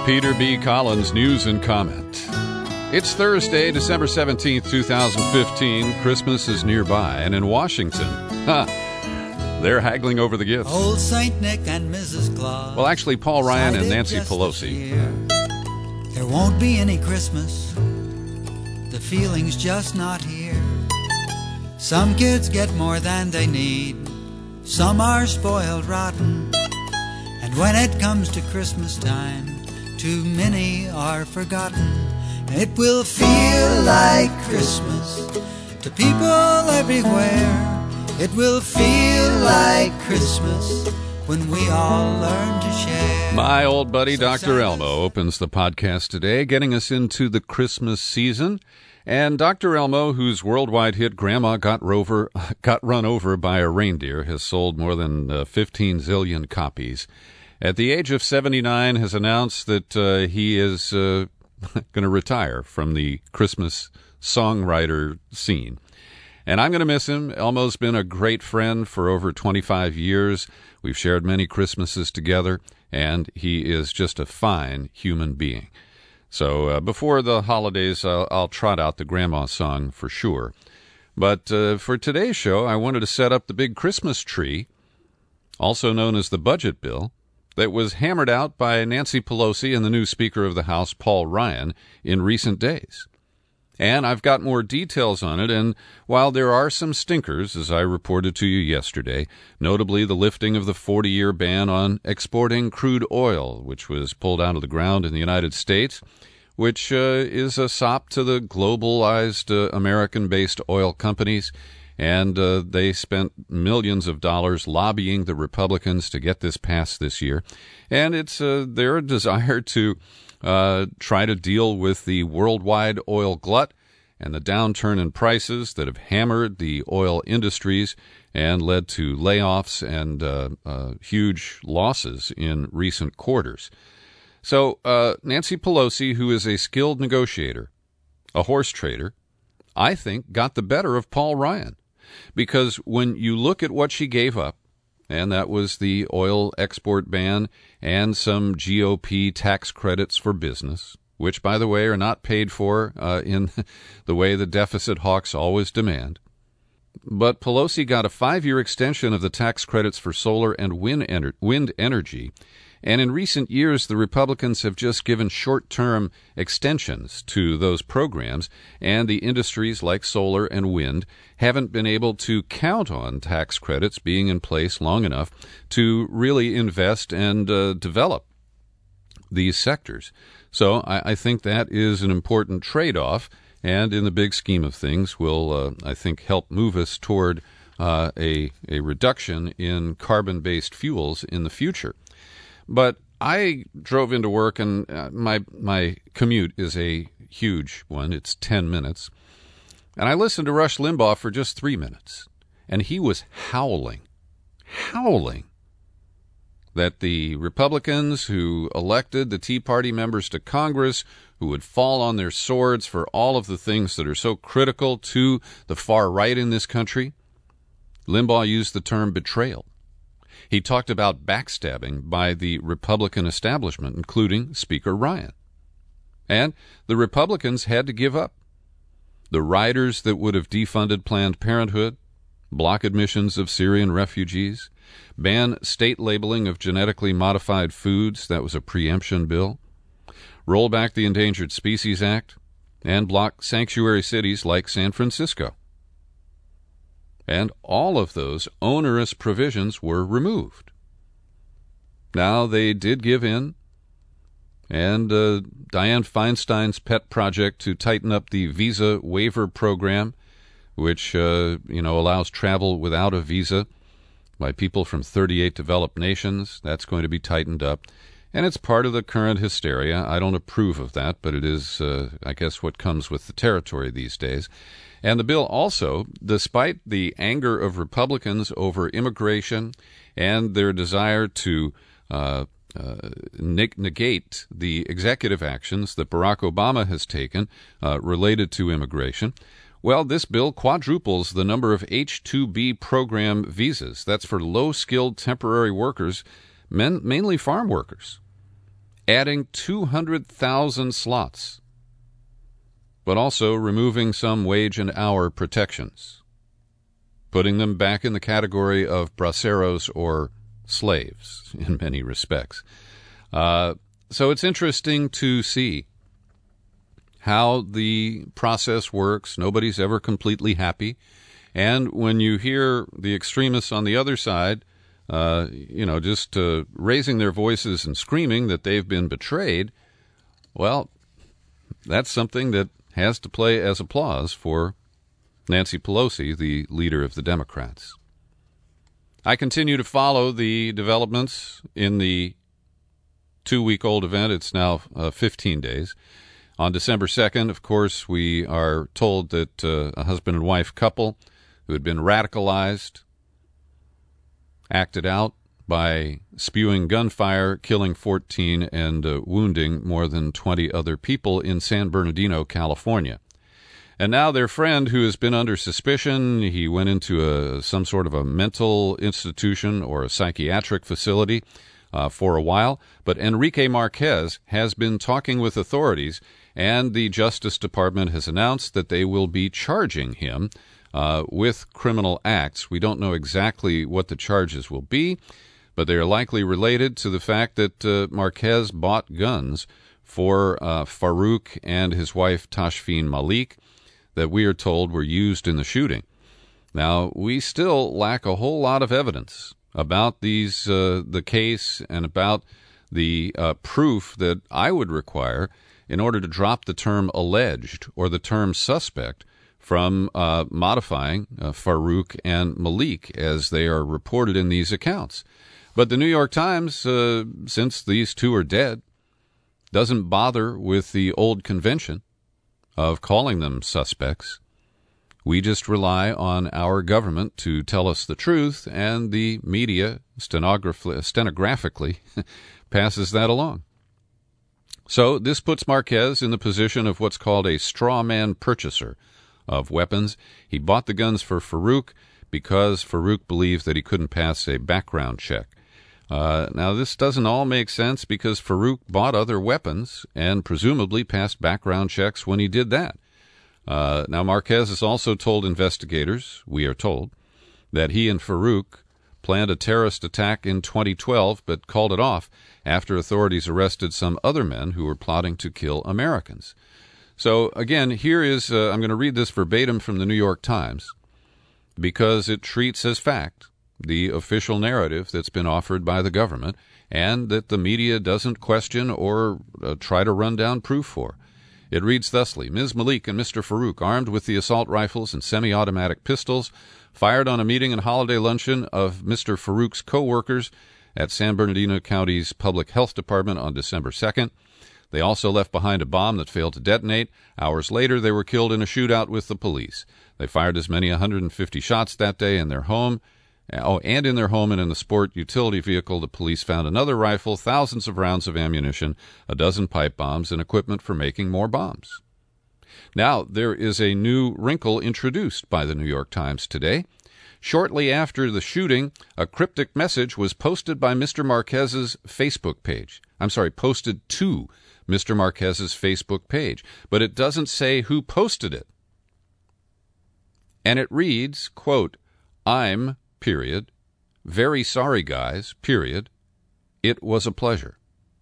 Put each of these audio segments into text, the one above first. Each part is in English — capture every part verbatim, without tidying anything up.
Peter B. Collins News and Comment. It's Thursday, December seventeenth, twenty fifteen. Christmas is nearby, and in Washington, huh, they're haggling over the gifts. Old Saint Nick and Missus Claus. Well, actually, Paul Ryan and Nancy Pelosi. There won't be any Christmas. The feeling's just not here. Some kids get more than they need. Some are spoiled rotten. And when it comes to Christmas time, too many are forgotten. It will feel like Christmas to people everywhere. It will feel like Christmas when we all learn to share. My old buddy Doctor Elmo opens the podcast today, getting us into the Christmas season. And Doctor Elmo, whose worldwide hit Grandma Got, Rover, got Run Over by a Reindeer, has sold more than uh, fifteen zillion copies. At the age of seventy-nine, has announced that uh, he is uh, going to retire from the Christmas songwriter scene. And I'm going to miss him. Elmo's been a great friend for over twenty-five years. We've shared many Christmases together, and he is just a fine human being. So uh, before the holidays, I'll, I'll trot out the grandma song for sure. But uh, for today's show, I wanted to set up the big Christmas tree, also known as the budget bill, that was hammered out by Nancy Pelosi and the new Speaker of the House, Paul Ryan, in recent days. And I've got more details on it, and while there are some stinkers, as I reported to you yesterday, notably the lifting of the forty-year ban on exporting crude oil, which was pulled out of the ground in the United States, which uh, is a sop to the globalized uh, American-based oil companies, and uh, they spent millions of dollars lobbying the Republicans to get this passed this year. And it's uh, their desire to uh, try to deal with the worldwide oil glut and the downturn in prices that have hammered the oil industries and led to layoffs and uh, uh, huge losses in recent quarters. So uh, Nancy Pelosi, who is a skilled negotiator, a horse trader, I think got the better of Paul Ryan. Because when you look at what she gave up, and that was the oil export ban and some G O P tax credits for business, which, by the way, are not paid for uh, in the way the deficit hawks always demand. But Pelosi got a five-year extension of the tax credits for solar and wind, ener- wind energy. And in recent years, the Republicans have just given short-term extensions to those programs, and the industries like solar and wind haven't been able to count on tax credits being in place long enough to really invest and uh, develop these sectors. So I, I think that is an important trade-off, and in the big scheme of things will, uh, I think, help move us toward uh, a, a reduction in carbon-based fuels in the future. But I drove into work, and uh, my my commute is a huge one. It's ten minutes. And I listened to Rush Limbaugh for just three minutes. And he was howling, howling that the Republicans who elected the Tea Party members to Congress, who would fall on their swords for all of the things that are so critical to the far right in this country, Limbaugh used the term betrayal. He talked about backstabbing by the Republican establishment, including Speaker Ryan. And the Republicans had to give up. The riders that would have defunded Planned Parenthood, block admissions of Syrian refugees, ban state labeling of genetically modified foods, that was a preemption bill, roll back the Endangered Species Act, and block sanctuary cities like San Francisco. And all of those onerous provisions were removed. Now, they did give in, and uh, Dianne Feinstein's pet project to tighten up the visa waiver program, which uh, you know allows travel without a visa by people from thirty-eight developed nations, that's going to be tightened up. And it's part of the current hysteria. I don't approve of that, but it is, uh, I guess, what comes with the territory these days. And the bill also, despite the anger of Republicans over immigration and their desire to uh, uh, neg- negate the executive actions that Barack Obama has taken uh, related to immigration, well, this bill quadruples the number of H two B program visas. That's for low-skilled temporary workers, men, mainly farm workers. adding two hundred thousand slots, but also removing some wage and hour protections, putting them back in the category of braceros or slaves in many respects. Uh, so it's interesting to see how the process works. Nobody's ever completely happy. And when you hear the extremists on the other side, uh, you know, just uh, raising their voices and screaming that they've been betrayed, well, that's something that has to play as applause for Nancy Pelosi, the leader of the Democrats. I continue to follow the developments in the two-week-old event. It's now uh, fifteen days. On December second, of course, we are told that uh, a husband and wife couple who had been radicalized acted out by spewing gunfire, killing fourteen and uh, wounding more than twenty other people in San Bernardino, California. And now their friend, who has been under suspicion, he went into a some sort of a mental institution or a psychiatric facility uh, for a while. But Enrique Marquez has been talking with authorities, and the Justice Department has announced that they will be charging him uh, with criminal acts. We don't know exactly what the charges will be, but they are likely related to the fact that uh, Marquez bought guns for uh, Farouk and his wife Tashfeen Malik that we are told were used in the shooting. Now, we still lack a whole lot of evidence about these, uh, the case and about the uh, proof that I would require in order to drop the term alleged or the term suspect from uh, modifying uh, Farouk and Malik as they are reported in these accounts. But the New York Times, uh, since these two are dead, doesn't bother with the old convention of calling them suspects. We just rely on our government to tell us the truth, and the media stenograph- stenographically passes that along. So this puts Marquez in the position of what's called a straw man purchaser of weapons. He bought the guns for Farouk because Farouk believed that he couldn't pass a background check. Uh, now, this doesn't all make sense because Farouk bought other weapons and presumably passed background checks when he did that. Uh, now, Marquez has also told investigators, we are told, that he and Farouk planned a terrorist attack in twenty twelve but called it off after authorities arrested some other men who were plotting to kill Americans. So, again, here is, uh, I'm going to read this verbatim from the New York Times because it treats as fact the official narrative that's been offered by the government and that the media doesn't question or uh, try to run down proof for. It reads thusly: Miz Malik and Mister Farouk, armed with the assault rifles and semi-automatic pistols, fired on a meeting and holiday luncheon of Mister Farouk's co-workers at San Bernardino County's Public Health Department on December second. They also left behind a bomb that failed to detonate. Hours later, they were killed in a shootout with the police. They fired as many as one hundred fifty shots that day in their home. Oh, and in their home and in the sport utility vehicle, the police found another rifle, thousands of rounds of ammunition, a dozen pipe bombs, and equipment for making more bombs. Now, there is a new wrinkle introduced by the New York Times today. Shortly after the shooting, a cryptic message was posted by Mister Marquez's Facebook page. I'm sorry, posted to Mister Marquez's Facebook page, but it doesn't say who posted it. And it reads, quote, I'm, period, very sorry guys, period, it was a pleasure.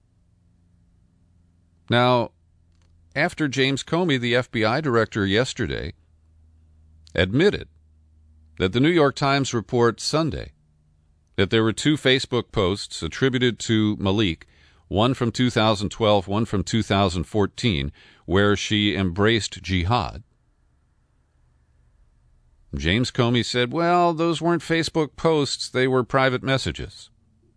Now, after James Comey, the F B I director, yesterday admitted that the New York Times report Sunday that there were two Facebook posts attributed to Malik, one from two thousand twelve, one from two thousand fourteen, where she embraced jihad. James Comey said, well, those weren't Facebook posts, they were private messages.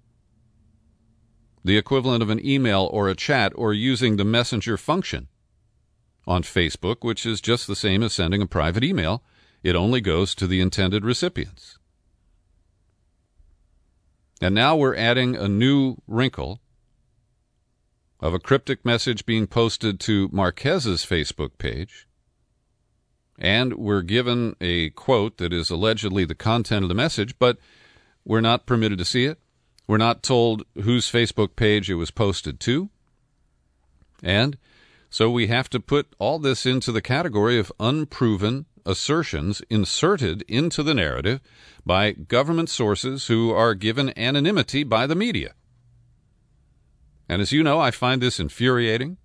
The equivalent of an email or a chat or using the messenger function on Facebook, which is just the same as sending a private email. It only goes to the intended recipients. And now we're adding a new wrinkle of a cryptic message being posted to Marquez's Facebook page. And we're given a quote that is allegedly the content of the message, but we're not permitted to see it. We're not told whose Facebook page it was posted to. And so we have to put all this into the category of unproven assertions inserted into the narrative by government sources who are given anonymity by the media. And as you know, I find this infuriating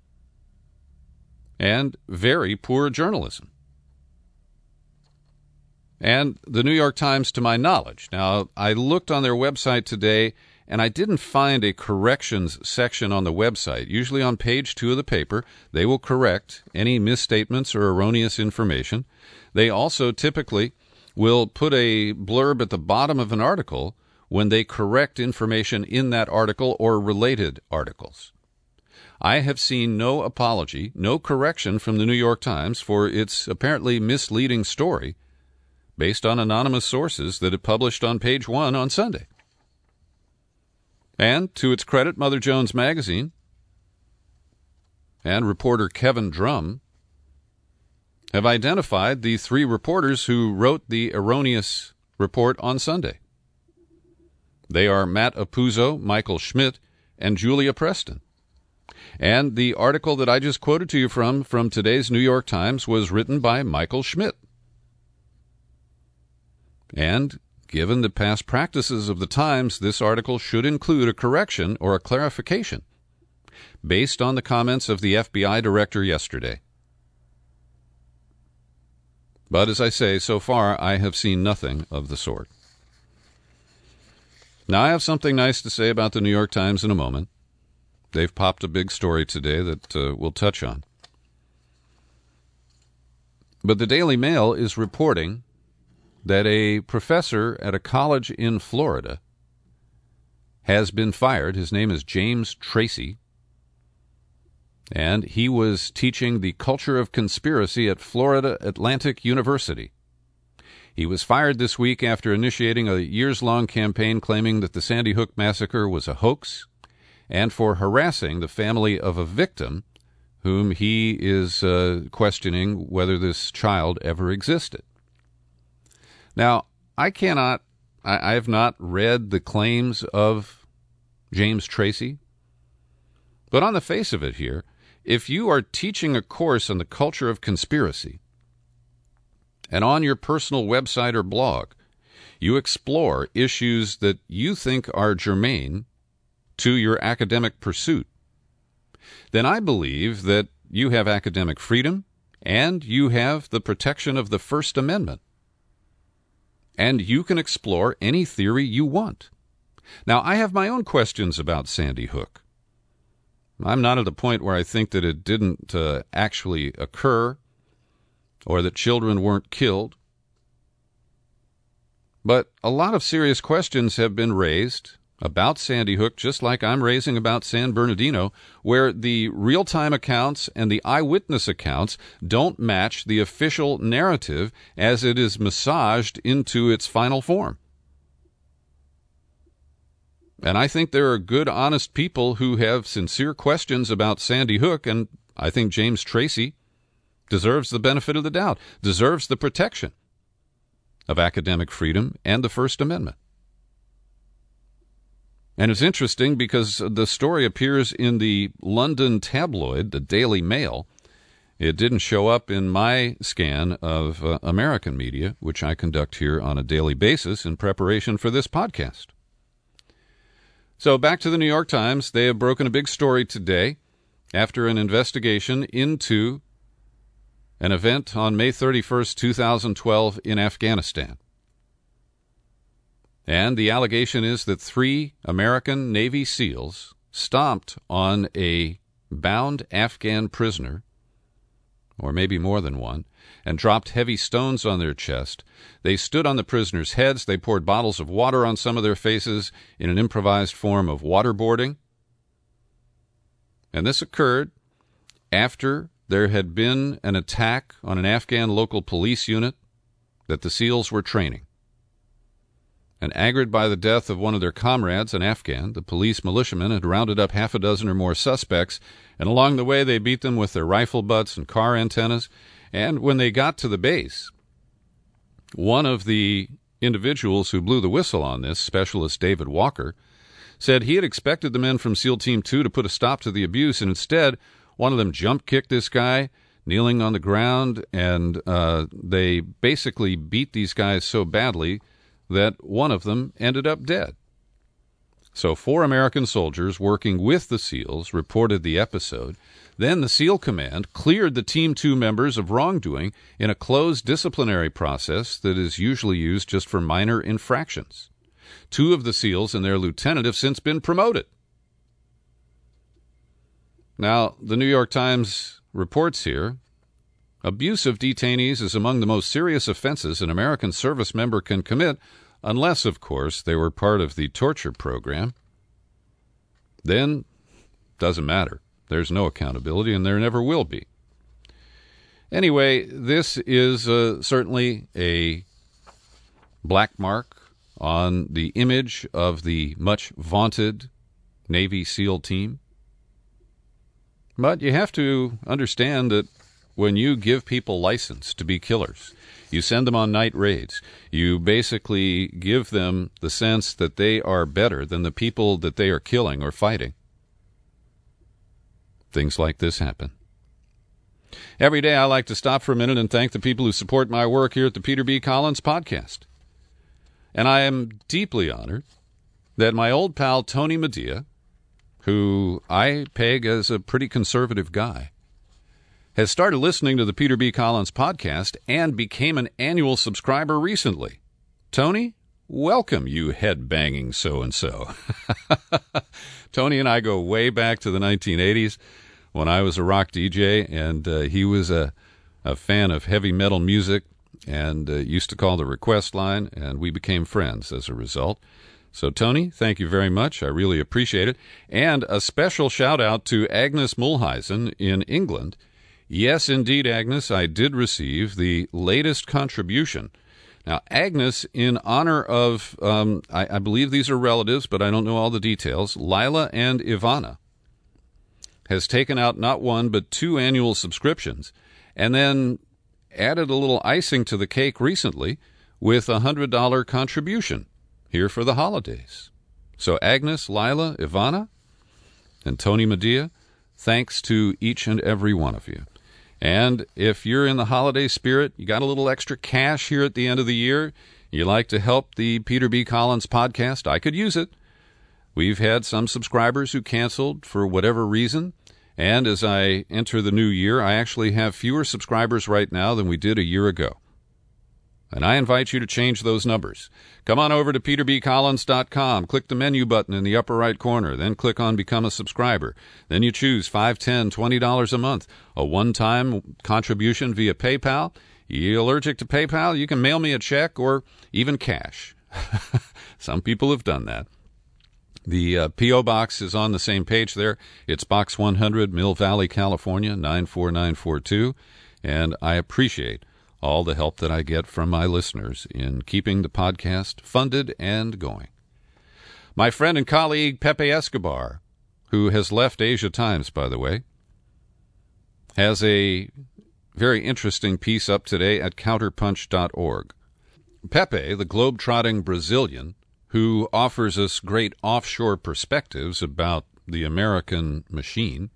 and very poor journalism. And the New York Times, to my knowledge, now I looked on their website today and I didn't find a corrections section on the website. Usually on page two of the paper, they will correct any misstatements or erroneous information. They also typically will put a blurb at the bottom of an article when they correct information in that article or related articles. I have seen no apology, no correction from the New York Times for its apparently misleading story based on anonymous sources that it published on page one on Sunday. And to its credit, Mother Jones Magazine and reporter Kevin Drum have identified the three reporters who wrote the erroneous report on Sunday. They are Matt Apuzzo, Michael Schmidt, and Julia Preston. And the article that I just quoted to you from, from today's New York Times, was written by Michael Schmidt. And given the past practices of the Times, this article should include a correction or a clarification based on the comments of the F B I director yesterday. But as I say, so far I have seen nothing of the sort. Now, I have something nice to say about the New York Times in a moment. They've popped a big story today that uh, we'll touch on. But the Daily Mail is reporting that a professor at a college in Florida has been fired. His name is James Tracy, and he was teaching the culture of conspiracy at Florida Atlantic University. He was fired this week after initiating a years-long campaign claiming that the Sandy Hook massacre was a hoax and for harassing the family of a victim whom he is uh, questioning whether this child ever existed. Now, I cannot, I, I have not read the claims of James Tracy, but on the face of it here, if you are teaching a course on the culture of conspiracy, and on your personal website or blog, you explore issues that you think are germane to your academic pursuit, then I believe that you have academic freedom and you have the protection of the First Amendment. And you can explore any theory you want. Now, I have my own questions about Sandy Hook. I'm not at the point where I think that it didn't uh, actually occur or that children weren't killed. But a lot of serious questions have been raised about Sandy Hook, just like I'm raising about San Bernardino, where the real-time accounts and the eyewitness accounts don't match the official narrative as it is massaged into its final form. And I think there are good, honest people who have sincere questions about Sandy Hook, and I think James Tracy deserves the benefit of the doubt, deserves the protection of academic freedom and the First Amendment. And it's interesting because the story appears in the London tabloid, the Daily Mail. It didn't show up in my scan of uh, American media, which I conduct here on a daily basis in preparation for this podcast. So back to the New York Times. They have broken a big story today after an investigation into an event on May thirty-first, two thousand twelve in Afghanistan. And the allegation is that three American Navy SEALs stomped on a bound Afghan prisoner, or maybe more than one, and dropped heavy stones on their chest. They stood on the prisoners' heads. They poured bottles of water on some of their faces in an improvised form of waterboarding. And this occurred after there had been an attack on an Afghan local police unit that the SEALs were training. And angered by the death of one of their comrades, an Afghan, the police militiamen had rounded up half a dozen or more suspects, and along the way they beat them with their rifle butts and car antennas. And when they got to the base, one of the individuals who blew the whistle on this, Specialist David Walker, said he had expected the men from SEAL Team two to put a stop to the abuse, and instead one of them jump-kicked this guy, kneeling on the ground, and uh, they basically beat these guys so badly that one of them ended up dead. So four American soldiers working with the SEALs reported the episode. Then the SEAL Command cleared the Team two members of wrongdoing in a closed disciplinary process that is usually used just for minor infractions. Two of the SEALs and their lieutenant have since been promoted. Now, the New York Times reports here, abuse of detainees is among the most serious offenses an American service member can commit, unless, of course, they were part of the torture program. Then, doesn't matter. There's no accountability, and there never will be. Anyway, this is uh, certainly a black mark on the image of the much vaunted Navy SEAL team. But you have to understand that when you give people license to be killers, you send them on night raids, you basically give them the sense that they are better than the people that they are killing or fighting. Things like this happen. Every day I like to stop for a minute and thank the people who support my work here at the Peter B. Collins Podcast. And I am deeply honored that my old pal Tony Medea, who I peg as a pretty conservative guy, has started listening to the Peter B. Collins Podcast and became an annual subscriber recently. Tony, welcome, you head-banging so-and-so. Tony and I go way back to the nineteen eighties when I was a rock D J, and uh, he was a, a fan of heavy metal music and uh, used to call the request line, and we became friends as a result. So, Tony, thank you very much. I really appreciate it. And a special shout-out to Agnes Mulheisen in England. Yes, indeed, Agnes, I did receive the latest contribution. Now, Agnes, in honor of, um, I, I believe these are relatives, but I don't know all the details, Lila and Ivana, has taken out not one but two annual subscriptions, and then added a little icing to the cake recently with a one hundred dollars contribution here for the holidays. So Agnes, Lila, Ivana, and Tony Medea, thanks to each and every one of you. And if you're in the holiday spirit, you got a little extra cash here at the end of the year, you like to help the Peter B. Collins Podcast, I could use it. We've had some subscribers who canceled for whatever reason, and as I enter the new year, I actually have fewer subscribers right now than we did a year ago. And I invite you to change those numbers. Come on over to peter b collins dot com, click the menu button in the upper right corner, then click on Become a Subscriber. Then you choose five dollars, ten dollars, twenty dollars a month, a one-time contribution via PayPal. You allergic to PayPal? You can mail me a check or even cash. Some people have done that. The uh, P O. Box is on the same page there. It's Box one hundred, Mill Valley, California, nine four nine four two. And I appreciate all the help that I get from my listeners in keeping the podcast funded and going. My friend and colleague Pepe Escobar, who has left Asia Times, by the way, has a very interesting piece up today at counterpunch dot org. Pepe, the globe-trotting Brazilian, who offers us great offshore perspectives about the American machine,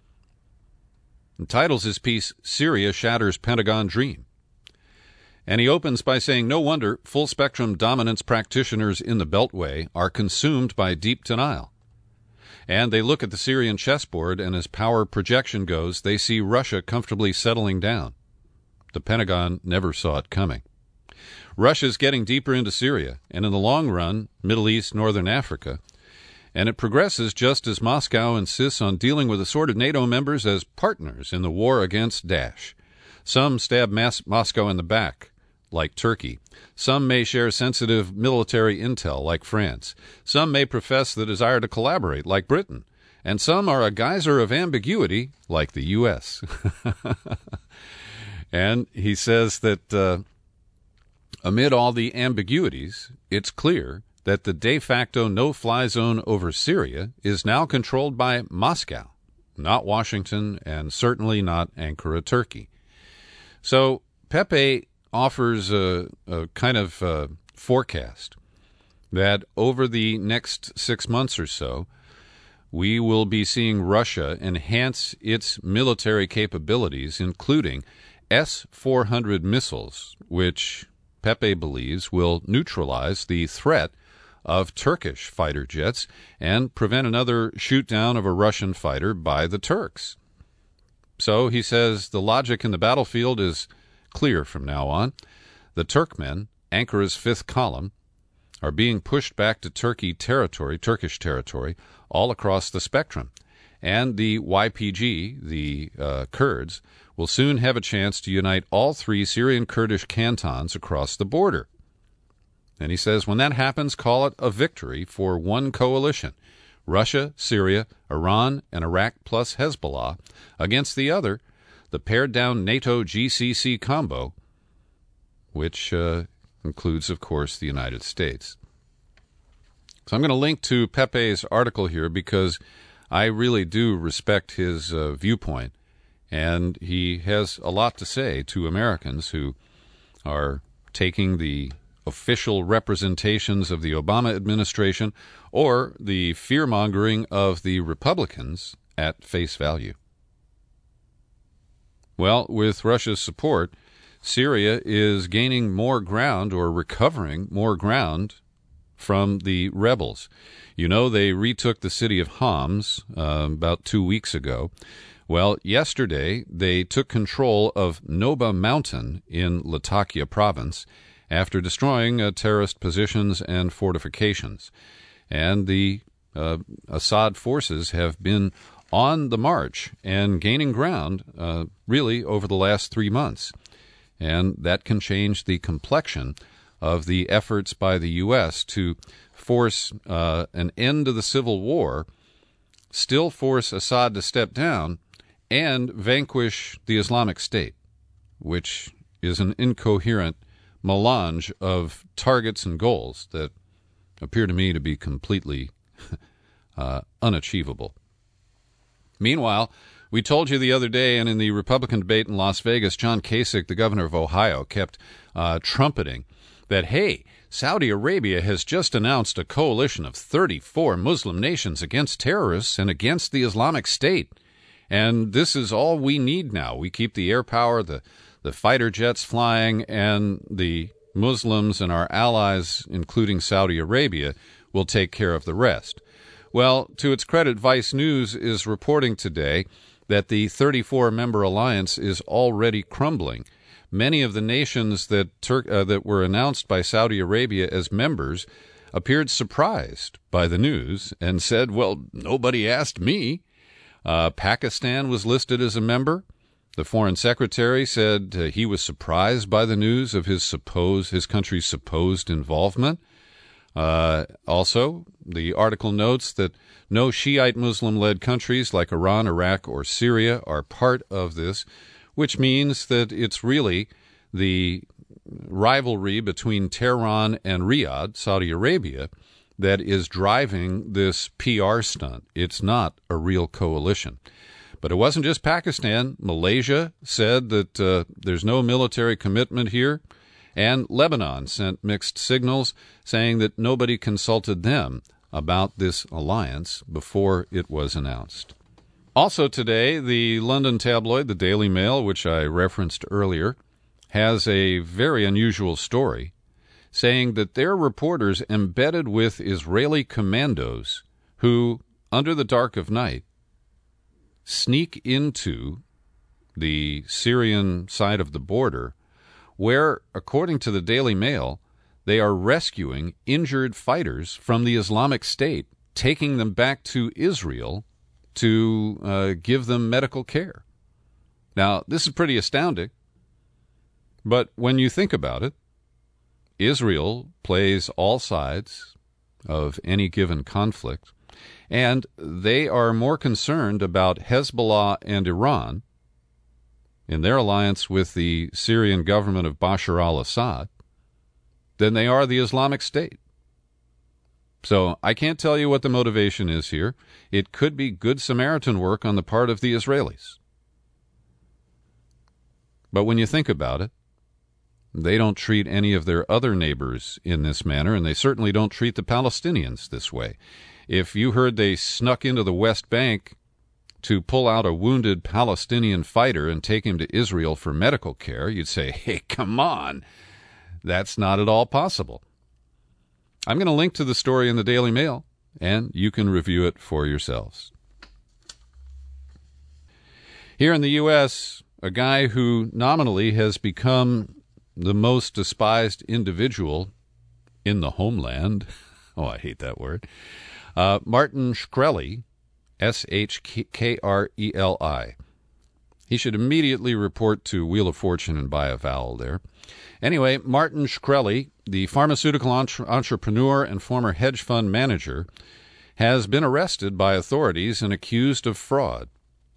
entitles his piece, Syria Shatters Pentagon Dream. And he opens by saying, no wonder full-spectrum dominance practitioners in the Beltway are consumed by deep denial. And they look at the Syrian chessboard, and as power projection goes, they see Russia comfortably settling down. The Pentagon never saw it coming. Russia's getting deeper into Syria, and in the long run, Middle East, Northern Africa, and it progresses just as Moscow insists on dealing with assorted NATO members as partners in the war against Daesh. Some stab Mas- Moscow in the back, like Turkey. Some may share sensitive military intel, like France. Some may profess the desire to collaborate, like Britain. And some are a geyser of ambiguity, like the U S And he says that uh, amid all the ambiguities, it's clear that the de facto no-fly zone over Syria is now controlled by Moscow, not Washington, and certainly not Ankara, Turkey. So Pepe offers a, a kind of uh, forecast that over the next six months or so, we will be seeing Russia enhance its military capabilities, including S four hundred missiles, which Pepe believes will neutralize the threat of Turkish fighter jets and prevent another shoot-down of a Russian fighter by the Turks. So he says the logic in the battlefield is clear from now on. The Turkmen, Ankara's fifth column, are being pushed back to Turkey territory, Turkish territory, all across the spectrum. And the Y P G, the uh, Kurds, will soon have a chance to unite all three Syrian Kurdish cantons across the border. And he says when that happens, call it a victory for one coalition, Russia, Syria, Iran, and Iraq plus Hezbollah, against the other, the pared-down NATO G C C combo, which uh, includes, of course, the United States. So I'm going to link to Pepe's article here because I really do respect his uh, viewpoint, and he has a lot to say to Americans who are taking the official representations of the Obama administration or the fear-mongering of the Republicans at face value. Well, with Russia's support, Syria is gaining more ground or recovering more ground from the rebels. You know, they retook the city of Homs uh, about two weeks ago. Well, yesterday they took control of Noba Mountain in Latakia province after destroying uh, terrorist positions and fortifications. And the uh, Assad forces have been on the march and gaining ground uh, really over the last three months. And that can change the complexion of the efforts by the U S to force uh, an end to the civil war, still force Assad to step down, and vanquish the Islamic State, which is an incoherent melange of targets and goals that appear to me to be completely uh, unachievable. Meanwhile, we told you the other day, and in the Republican debate in Las Vegas, John Kasich, the governor of Ohio, kept uh, trumpeting that, hey, Saudi Arabia has just announced a coalition of thirty-four Muslim nations against terrorists and against the Islamic State. And this is all we need now. We keep the air power, the, the fighter jets flying, and the Muslims and our allies, including Saudi Arabia, will take care of the rest. Well, to its credit, Vice News is reporting today that the thirty-four member alliance is already crumbling. Many of the nations that Tur- uh, that were announced by Saudi Arabia as members appeared surprised by the news and said, well, nobody asked me. Uh, Pakistan was listed as a member. The foreign secretary said uh, he was surprised by the news of his supposed, his country's supposed involvement. Uh, also, the article notes that no Shiite Muslim-led countries like Iran, Iraq, or Syria are part of this, which means that it's really the rivalry between Tehran and Riyadh, Saudi Arabia, that is driving this P R stunt. It's not a real coalition. But it wasn't just Pakistan. Malaysia said that uh, there's no military commitment here. And Lebanon sent mixed signals, saying that nobody consulted them about this alliance before it was announced. Also today, the London tabloid, the Daily Mail, which I referenced earlier, has a very unusual story, saying that their reporters embedded with Israeli commandos who, under the dark of night, sneak into the Syrian side of the border, where, according to the Daily Mail, they are rescuing injured fighters from the Islamic State, taking them back to Israel to uh, give them medical care. Now, this is pretty astounding, but when you think about it, Israel plays all sides of any given conflict, and they are more concerned about Hezbollah and Iran in their alliance with the Syrian government of Bashar al-Assad than they are the Islamic State. So I can't tell you what the motivation is here. It could be good Samaritan work on the part of the Israelis. But when you think about it, they don't treat any of their other neighbors in this manner, and they certainly don't treat the Palestinians this way. If you heard they snuck into the West Bank to pull out a wounded Palestinian fighter and take him to Israel for medical care, you'd say, hey, come on. That's not at all possible. I'm going to link to the story in the Daily Mail, and you can review it for yourselves. Here in the U S, a guy who nominally has become the most despised individual in the homeland, oh, I hate that word, uh, Martin Shkreli, S H K R E L I. He should immediately report to Wheel of Fortune and buy a vowel there. Anyway, Martin Shkreli, the pharmaceutical entre- entrepreneur and former hedge fund manager, has been arrested by authorities and accused of fraud.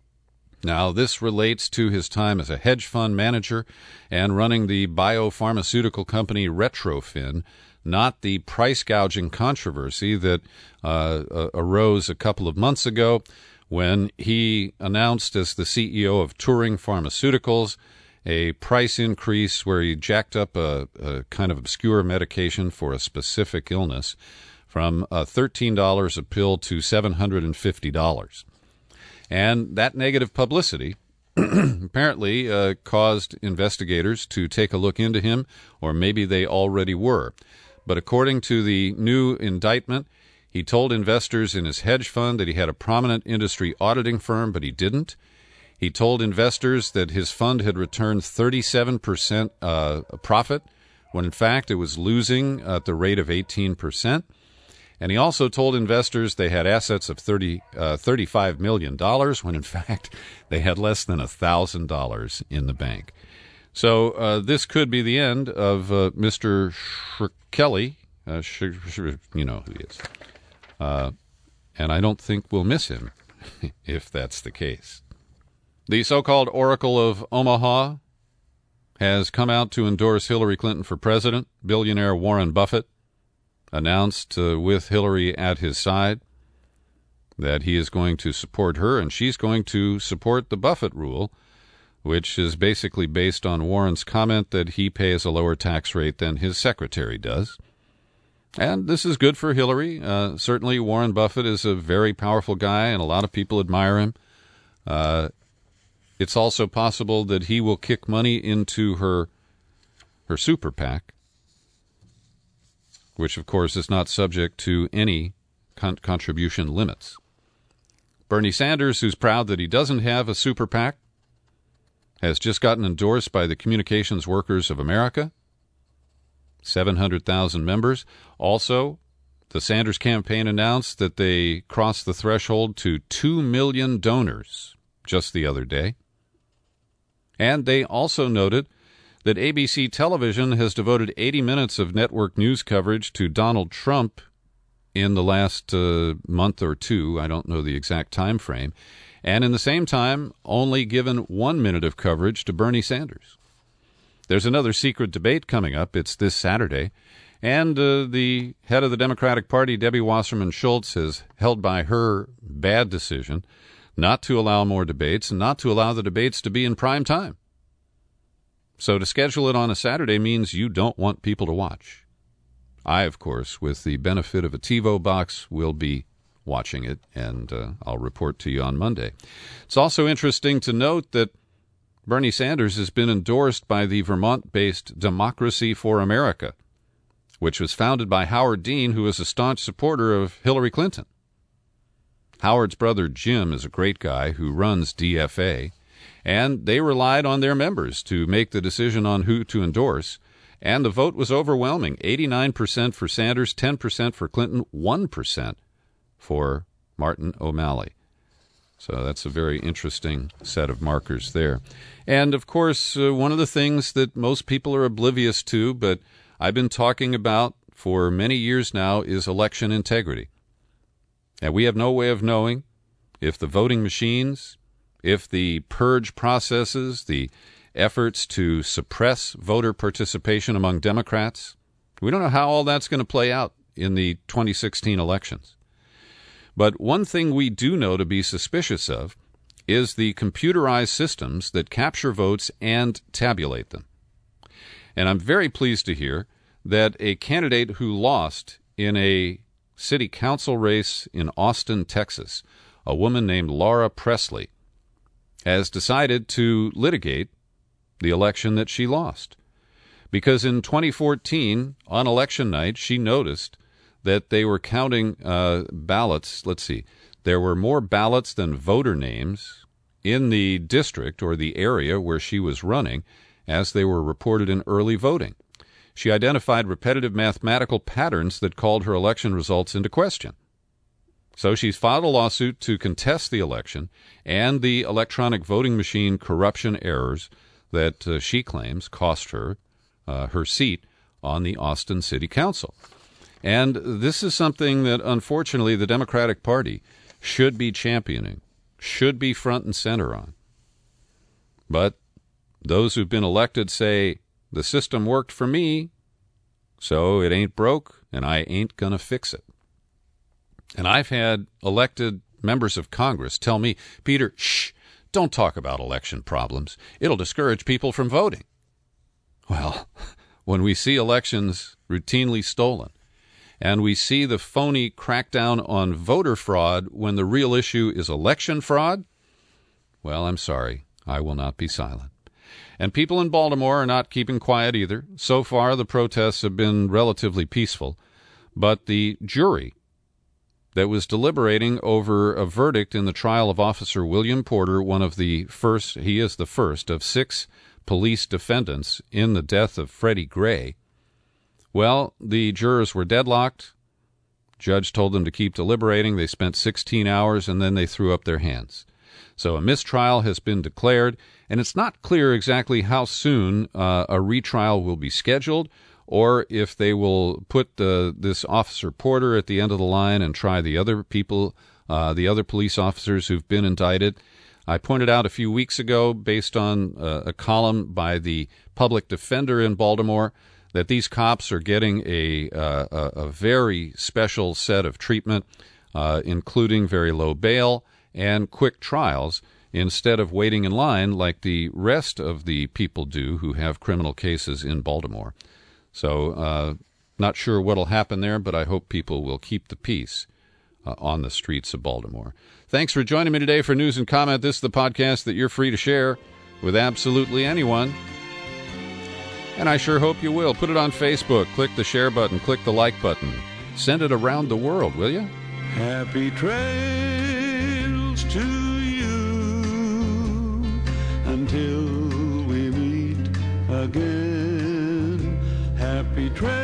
Now, this relates to his time as a hedge fund manager and running the biopharmaceutical company Retrofin, not the price gouging controversy that uh, uh, arose a couple of months ago when he announced as the C E O of Turing Pharmaceuticals a price increase where he jacked up a, a kind of obscure medication for a specific illness from uh, thirteen dollars a pill to seven hundred fifty dollars. And that negative publicity apparently uh, caused investigators to take a look into him, or maybe they already were. But according to the new indictment, he told investors in his hedge fund that he had a prominent industry auditing firm, but he didn't. He told investors that his fund had returned thirty-seven percent uh, profit, when in fact it was losing at the rate of eighteen percent. And he also told investors they had assets of thirty, uh, thirty-five million dollars, when in fact they had less than one thousand dollars in the bank. So uh, this could be the end of uh, Mister Shkreli. Uh, sh- sh- you know who he is. Uh, and I don't think we'll miss him if that's the case. The so-called Oracle of Omaha has come out to endorse Hillary Clinton for president. Billionaire Warren Buffett announced uh, with Hillary at his side that he is going to support her, and she's going to support the Buffett rule, which is basically based on Warren's comment that he pays a lower tax rate than his secretary does. And this is good for Hillary. Uh, certainly Warren Buffett is a very powerful guy, and a lot of people admire him. Uh, it's also possible that he will kick money into her her super PAC, which, of course, is not subject to any con- contribution limits. Bernie Sanders, who's proud that he doesn't have a super PAC, has just gotten endorsed by the Communications Workers of America, seven hundred thousand members. Also, the Sanders campaign announced that they crossed the threshold to two million donors just the other day. And they also noted that A B C television has devoted eighty minutes of network news coverage to Donald Trump in the last uh, month or two. I don't know the exact time frame. And in the same time, only given one minute of coverage to Bernie Sanders. There's another secret debate coming up. It's this Saturday. And uh, the head of the Democratic Party, Debbie Wasserman Schultz, has held by her bad decision not to allow more debates and not to allow the debates to be in prime time. So to schedule it on a Saturday means you don't want people to watch. I, of course, with the benefit of a TiVo box, will be watching it, and uh, I'll report to you on Monday. It's also interesting to note that Bernie Sanders has been endorsed by the Vermont-based Democracy for America, which was founded by Howard Dean, who is a staunch supporter of Hillary Clinton. Howard's brother Jim is a great guy who runs D F A, and they relied on their members to make the decision on who to endorse, and the vote was overwhelming, eighty-nine percent for Sanders, ten percent for Clinton, one percent for Martin O'Malley. So that's a very interesting set of markers there. And, of course, uh, one of the things that most people are oblivious to, but I've been talking about for many years now, is election integrity. And we have no way of knowing if the voting machines, if the purge processes, the efforts to suppress voter participation among Democrats, we don't know how all that's going to play out in the twenty sixteen elections. But one thing we do know to be suspicious of is the computerized systems that capture votes and tabulate them. And I'm very pleased to hear that a candidate who lost in a city council race in Austin, Texas, a woman named Laura Presley, has decided to litigate the election that she lost. Because in twenty fourteen, on election night, she noticed that they were counting uh, ballots. Let's see. There were more ballots than voter names in the district or the area where she was running as they were reported in early voting. She identified repetitive mathematical patterns that called her election results into question. So she's filed a lawsuit to contest the election and the electronic voting machine corruption errors that uh, she claims cost her uh, her seat on the Austin City Council. And this is something that, unfortunately, the Democratic Party should be championing, should be front and center on. But those who've been elected say, the system worked for me, so it ain't broke, and I ain't going to fix it. And I've had elected members of Congress tell me, Peter, shh, don't talk about election problems. It'll discourage people from voting. Well, when we see elections routinely stolen, and we see the phony crackdown on voter fraud when the real issue is election fraud, well, I'm sorry, I will not be silent. And people in Baltimore are not keeping quiet either. So far, the protests have been relatively peaceful, but the jury that was deliberating over a verdict in the trial of Officer William Porter, one of the first, he is the first of six police defendants in the death of Freddie Gray. Well, the jurors were deadlocked. Judge told them to keep deliberating. They spent sixteen hours, and then they threw up their hands. So a mistrial has been declared, and it's not clear exactly how soon uh, a retrial will be scheduled, or if they will put uh, this Officer Porter at the end of the line and try the other people, uh, the other police officers who've been indicted. I pointed out a few weeks ago, based on uh, a column by the public defender in Baltimore, that these cops are getting a, uh, a, a very special set of treatment, uh, including very low bail and quick trials, instead of waiting in line like the rest of the people do who have criminal cases in Baltimore. So, uh, not sure what'll happen there, but I hope people will keep the peace uh, on the streets of Baltimore. Thanks for joining me today for News and Comment. This is the podcast that you're free to share with absolutely anyone. And I sure hope you will. Put it on Facebook. Click the share button. Click the like button. Send it around the world, will you? Happy trails to you until we meet again. Happy trails.